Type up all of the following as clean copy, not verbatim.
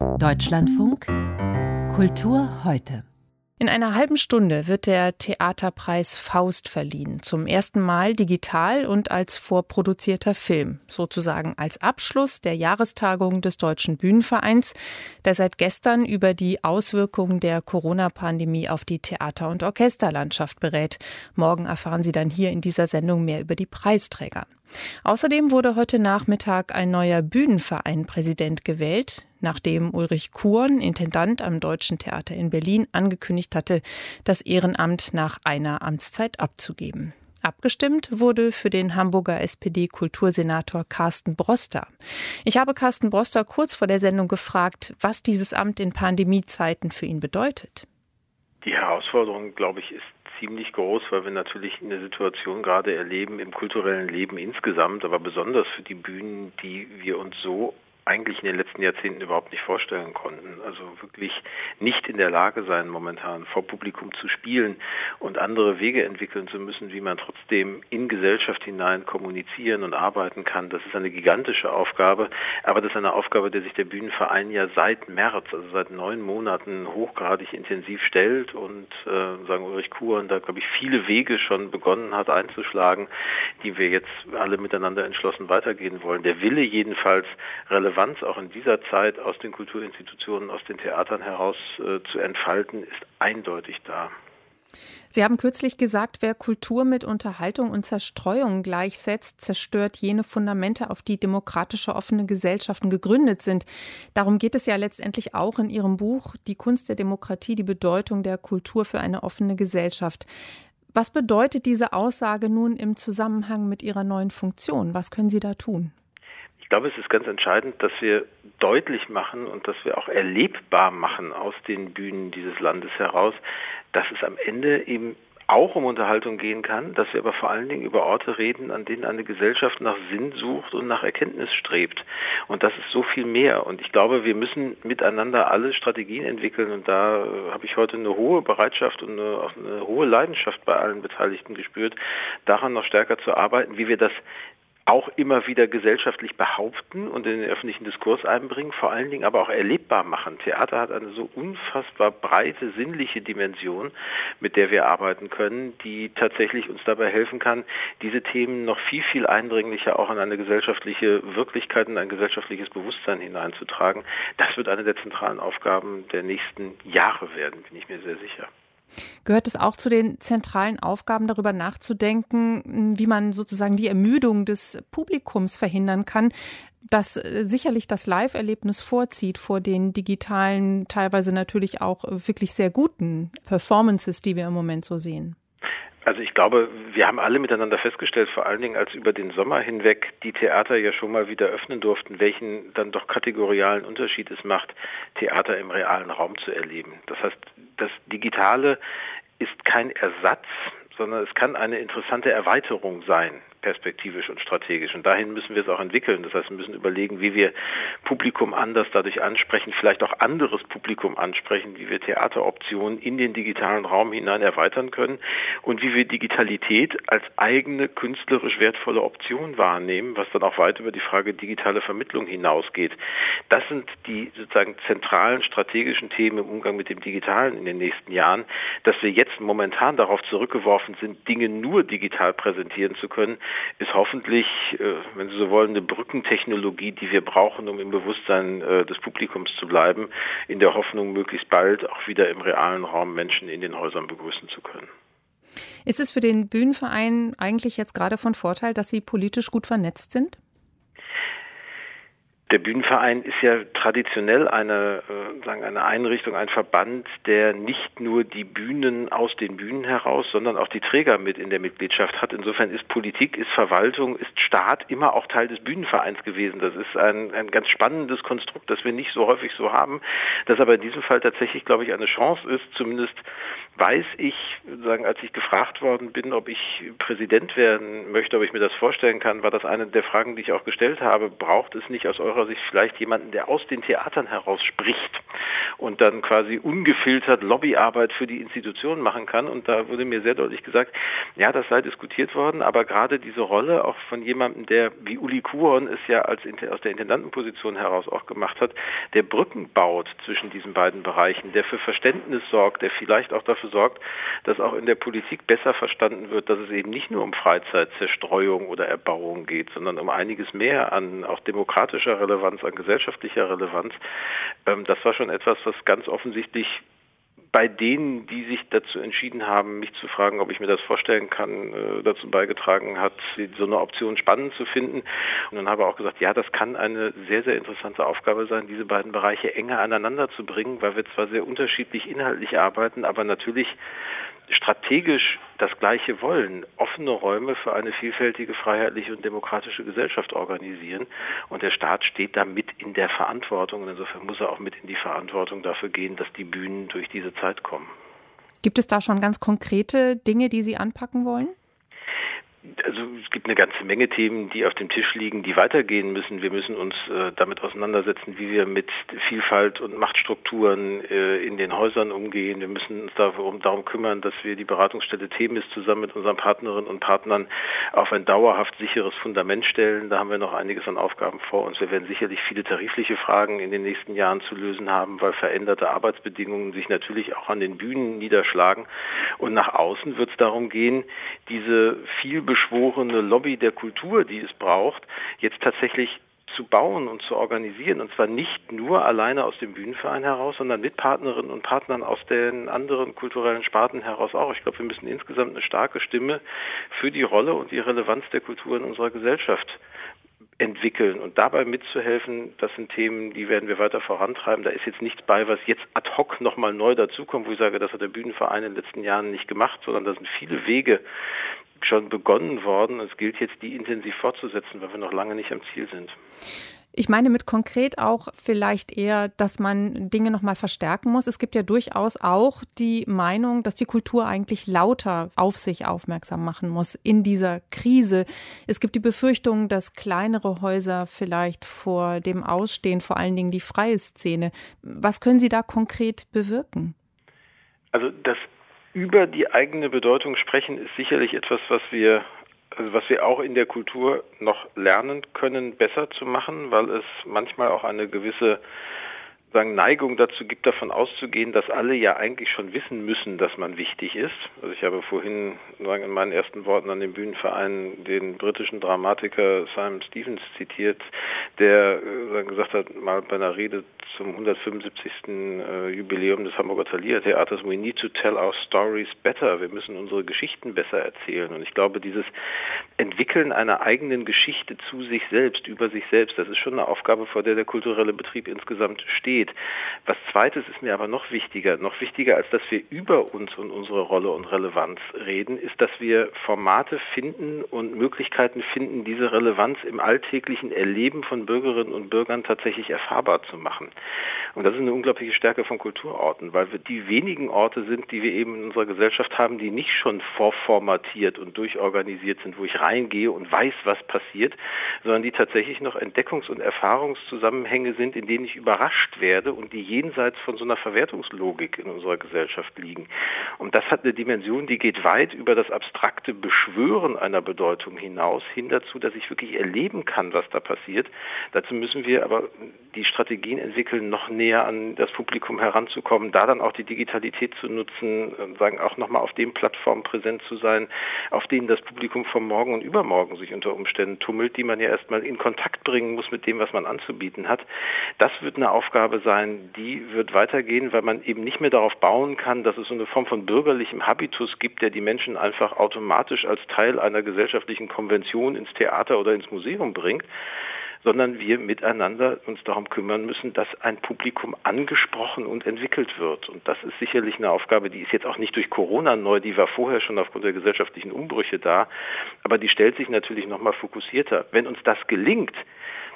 Deutschlandfunk Kultur heute. In einer halben Stunde wird der Theaterpreis Faust verliehen. Zum ersten Mal digital und als vorproduzierter Film. Sozusagen als Abschluss der Jahrestagung des Deutschen Bühnenvereins, der seit gestern über die Auswirkungen der Corona-Pandemie auf die Theater- und Orchesterlandschaft berät. Morgen erfahren Sie dann hier in dieser Sendung mehr über die Preisträger. Außerdem wurde heute Nachmittag ein neuer Bühnenverein-Präsident gewählt, nachdem Ulrich Kuhrn, Intendant am Deutschen Theater in Berlin, angekündigt hatte, das Ehrenamt nach einer Amtszeit abzugeben. Abgestimmt wurde für den Hamburger SPD-Kultursenator Carsten Broster. Ich habe Carsten Broster kurz vor der Sendung gefragt, was dieses Amt in Pandemiezeiten für ihn bedeutet. Die Herausforderung, glaube ich, ist ziemlich groß, weil wir natürlich eine Situation gerade erleben im kulturellen Leben insgesamt, aber besonders für die Bühnen, die wir uns so eigentlich in den letzten Jahrzehnten überhaupt nicht vorstellen konnten. Also wirklich nicht in der Lage sein, momentan vor Publikum zu spielen und andere Wege entwickeln zu müssen, wie man trotzdem in Gesellschaft hinein kommunizieren und arbeiten kann. Das ist eine gigantische Aufgabe, aber das ist eine Aufgabe, der sich der Bühnenverein ja seit März, also seit 9 Monaten hochgradig intensiv stellt und sagen Ulrich Kuhrn da, glaube ich, viele Wege schon begonnen hat einzuschlagen, die wir jetzt alle miteinander entschlossen weitergehen wollen. Der Wille jedenfalls, Relevanz auch in dieser Zeit aus den Kulturinstitutionen, aus den Theatern heraus zu entfalten, ist eindeutig da. Sie haben kürzlich gesagt, wer Kultur mit Unterhaltung und Zerstreuung gleichsetzt, zerstört jene Fundamente, auf die demokratische offene Gesellschaften gegründet sind. Darum geht es ja letztendlich auch in Ihrem Buch Die Kunst der Demokratie, die Bedeutung der Kultur für eine offene Gesellschaft. Was bedeutet diese Aussage nun im Zusammenhang mit Ihrer neuen Funktion? Was können Sie da tun? Ich glaube, es ist ganz entscheidend, dass wir deutlich machen und dass wir auch erlebbar machen aus den Bühnen dieses Landes heraus, dass es am Ende eben auch um Unterhaltung gehen kann, dass wir aber vor allen Dingen über Orte reden, an denen eine Gesellschaft nach Sinn sucht und nach Erkenntnis strebt. Und das ist so viel mehr. Und ich glaube, wir müssen miteinander alle Strategien entwickeln. Und da habe ich heute eine hohe Bereitschaft und auch eine hohe Leidenschaft bei allen Beteiligten gespürt, daran noch stärker zu arbeiten, wie wir das auch immer wieder gesellschaftlich behaupten und in den öffentlichen Diskurs einbringen, vor allen Dingen aber auch erlebbar machen. Theater hat eine so unfassbar breite sinnliche Dimension, mit der wir arbeiten können, die tatsächlich uns dabei helfen kann, diese Themen noch viel, viel eindringlicher auch in eine gesellschaftliche Wirklichkeit und ein gesellschaftliches Bewusstsein hineinzutragen. Das wird eine der zentralen Aufgaben der nächsten Jahre werden, bin ich mir sehr sicher. Gehört es auch zu den zentralen Aufgaben, darüber nachzudenken, wie man sozusagen die Ermüdung des Publikums verhindern kann, das sicherlich das Live-Erlebnis vorzieht vor den digitalen, teilweise natürlich auch wirklich sehr guten Performances, die wir im Moment so sehen? Also ich glaube, wir haben alle miteinander festgestellt, vor allen Dingen als über den Sommer hinweg die Theater ja schon mal wieder öffnen durften, welchen dann doch kategorialen Unterschied es macht, Theater im realen Raum zu erleben. Das heißt, das Digitale ist kein Ersatz, sondern es kann eine interessante Erweiterung sein, perspektivisch und strategisch. Und dahin müssen wir es auch entwickeln. Das heißt, wir müssen überlegen, wie wir Publikum anders dadurch ansprechen, vielleicht auch anderes Publikum ansprechen, wie wir Theateroptionen in den digitalen Raum hinein erweitern können und wie wir Digitalität als eigene künstlerisch wertvolle Option wahrnehmen, was dann auch weit über die Frage digitale Vermittlung hinausgeht. Das sind die sozusagen zentralen strategischen Themen im Umgang mit dem Digitalen in den nächsten Jahren. Dass wir jetzt momentan darauf zurückgeworfen sind, Dinge nur digital präsentieren zu können, ist hoffentlich, wenn Sie so wollen, eine Brückentechnologie, die wir brauchen, um im Bewusstsein des Publikums zu bleiben, in der Hoffnung, möglichst bald auch wieder im realen Raum Menschen in den Häusern begrüßen zu können. Ist es für den Bühnenverein eigentlich jetzt gerade von Vorteil, dass Sie politisch gut vernetzt sind? Der Bühnenverein ist ja traditionell eine Einrichtung, ein Verband, der nicht nur die Bühnen aus den Bühnen heraus, sondern auch die Träger mit in der Mitgliedschaft hat. Insofern ist Politik, ist Verwaltung, ist Staat immer auch Teil des Bühnenvereins gewesen. Das ist ein ganz spannendes Konstrukt, das wir nicht so häufig so haben, das aber in diesem Fall tatsächlich, glaube ich, eine Chance ist. Zumindest weiß ich, als ich gefragt worden bin, ob ich Präsident werden möchte, ob ich mir das vorstellen kann, war das eine der Fragen, die ich auch gestellt habe. Braucht es nicht aus eurer Sicht vielleicht jemanden, der aus den Theatern heraus spricht und dann quasi ungefiltert Lobbyarbeit für die Institutionen machen kann. Und da wurde mir sehr deutlich gesagt, ja, das sei diskutiert worden, aber gerade diese Rolle auch von jemandem, der wie Uli Kuon es ja aus der Intendantenposition heraus auch gemacht hat, der Brücken baut zwischen diesen beiden Bereichen, der für Verständnis sorgt, der vielleicht auch dafür sorgt, dass auch in der Politik besser verstanden wird, dass es eben nicht nur um Freizeitzerstreuung oder Erbauung geht, sondern um einiges mehr an auch demokratischer Relevanz, an gesellschaftlicher Relevanz. Das war schon etwas, was ganz offensichtlich bei denen, die sich dazu entschieden haben, mich zu fragen, ob ich mir das vorstellen kann, dazu beigetragen hat, so eine Option spannend zu finden. Und dann habe ich auch gesagt, ja, das kann eine sehr, sehr interessante Aufgabe sein, diese beiden Bereiche enger aneinander zu bringen, weil wir zwar sehr unterschiedlich inhaltlich arbeiten, aber natürlich strategisch das Gleiche wollen, offene Räume für eine vielfältige, freiheitliche und demokratische Gesellschaft organisieren. Und der Staat steht da mit in der Verantwortung. Und insofern muss er auch mit in die Verantwortung dafür gehen, dass die Bühnen durch diese Zeit kommen. Gibt es da schon ganz konkrete Dinge, die Sie anpacken wollen? Also es gibt eine ganze Menge Themen, die auf dem Tisch liegen, die weitergehen müssen. Wir müssen uns damit auseinandersetzen, wie wir mit Vielfalt und Machtstrukturen in den Häusern umgehen. Wir müssen uns darum kümmern, dass wir die Beratungsstelle Themis zusammen mit unseren Partnerinnen und Partnern auf ein dauerhaft sicheres Fundament stellen. Da haben wir noch einiges an Aufgaben vor uns. Wir werden sicherlich viele tarifliche Fragen in den nächsten Jahren zu lösen haben, weil veränderte Arbeitsbedingungen sich natürlich auch an den Bühnen niederschlagen. Und nach außen wird es darum gehen, diese vielbeschworene Lobby der Kultur, die es braucht, jetzt tatsächlich zu bauen und zu organisieren. Und zwar nicht nur alleine aus dem Bühnenverein heraus, sondern mit Partnerinnen und Partnern aus den anderen kulturellen Sparten heraus auch. Ich glaube, wir müssen insgesamt eine starke Stimme für die Rolle und die Relevanz der Kultur in unserer Gesellschaft entwickeln und dabei mitzuhelfen, das sind Themen, die werden wir weiter vorantreiben. Da ist jetzt nichts bei, was jetzt ad hoc nochmal neu dazukommt, wo ich sage, das hat der Bühnenverein in den letzten Jahren nicht gemacht, sondern da sind viele Wege schon begonnen worden. Es gilt jetzt, die intensiv fortzusetzen, weil wir noch lange nicht am Ziel sind. Ich meine mit konkret auch vielleicht eher, dass man Dinge noch mal verstärken muss. Es gibt ja durchaus auch die Meinung, dass die Kultur eigentlich lauter auf sich aufmerksam machen muss in dieser Krise. Es gibt die Befürchtung, dass kleinere Häuser vielleicht vor dem ausstehen, vor allen Dingen die freie Szene. Was können Sie da konkret bewirken? Also das über die eigene Bedeutung sprechen ist sicherlich etwas, was wir auch in der Kultur noch lernen können, besser zu machen, weil es manchmal auch eine gewisse Neigung dazu gibt, davon auszugehen, dass alle ja eigentlich schon wissen müssen, dass man wichtig ist. Also ich habe vorhin in meinen ersten Worten an den Bühnenverein den britischen Dramatiker Simon Stephens zitiert, der gesagt hat, mal bei einer Rede zum 175. Jubiläum des Hamburger Thalia Theaters, we need to tell our stories better. Wir müssen unsere Geschichten besser erzählen. Und ich glaube, dieses Entwickeln einer eigenen Geschichte zu sich selbst, über sich selbst, das ist schon eine Aufgabe, vor der der kulturelle Betrieb insgesamt steht. Was Zweites ist mir aber noch wichtiger als dass wir über uns und unsere Rolle und Relevanz reden, ist, dass wir Formate finden und Möglichkeiten finden, diese Relevanz im alltäglichen Erleben von Bürgerinnen und Bürgern tatsächlich erfahrbar zu machen. Und das ist eine unglaubliche Stärke von Kulturorten, weil wir die wenigen Orte sind, die wir eben in unserer Gesellschaft haben, die nicht schon vorformatiert und durchorganisiert sind, wo ich reingehe und weiß, was passiert, sondern die tatsächlich noch Entdeckungs- und Erfahrungszusammenhänge sind, in denen ich überrascht werde und die jenseits von so einer Verwertungslogik in unserer Gesellschaft liegen. Und das hat eine Dimension, die geht weit über das abstrakte Beschwören einer Bedeutung hinaus, hin dazu, dass ich wirklich erleben kann, was da passiert. Dazu müssen wir aber die Strategien entwickeln, noch näher an das Publikum heranzukommen, da dann auch die Digitalität zu nutzen, auch nochmal auf den Plattformen präsent zu sein, auf denen das Publikum von morgen und übermorgen sich unter Umständen tummelt, die man ja erstmal in Kontakt bringen muss mit dem, was man anzubieten hat. Das wird eine Aufgabe sein, die wird weitergehen, weil man eben nicht mehr darauf bauen kann, dass es so eine Form von bürgerlichem Habitus gibt, der die Menschen einfach automatisch als Teil einer gesellschaftlichen Konvention ins Theater oder ins Museum bringt, sondern wir miteinander uns darum kümmern müssen, dass ein Publikum angesprochen und entwickelt wird. Und das ist sicherlich eine Aufgabe, die ist jetzt auch nicht durch Corona neu, die war vorher schon aufgrund der gesellschaftlichen Umbrüche da, aber die stellt sich natürlich nochmal fokussierter. Wenn uns das gelingt,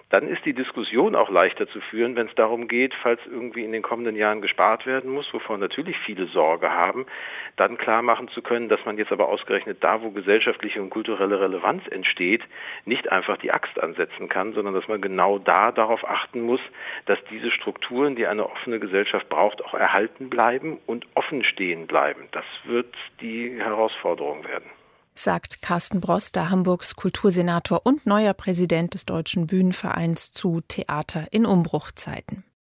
dann ist die Diskussion auch leichter zu führen, wenn es darum geht, falls irgendwie in den kommenden Jahren gespart werden muss, wovon natürlich viele Sorge haben, dann klar machen zu können, dass man jetzt aber ausgerechnet da, wo gesellschaftliche und kulturelle Relevanz entsteht, nicht einfach die Axt ansetzen kann, sondern dass man genau darauf achten muss, dass diese Strukturen, die eine offene Gesellschaft braucht, auch erhalten bleiben und offen stehen bleiben. Das wird die Herausforderung werden. Sagt Carsten Broster, Hamburgs Kultursenator und neuer Präsident des Deutschen Bühnenvereins zu Theater in Umbruchzeiten.